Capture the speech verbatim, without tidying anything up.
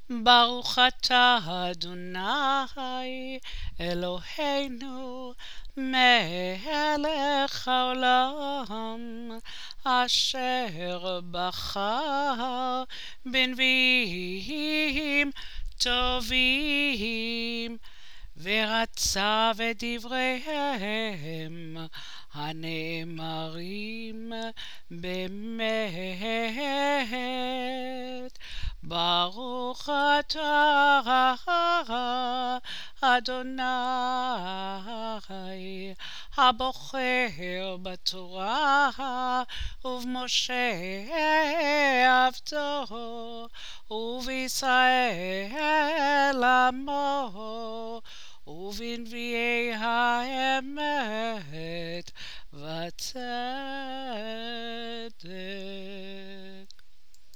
ברוך אתה אדוני אלוהינו מלך העולם אשר בחר בנביאים טובים ורצה ודבריהם הנאמרים באמת. ברוך אתה אדוני הבוחר בתורה ובמשה עבדו ובישראל עמו ובנביאי האמת וצדק.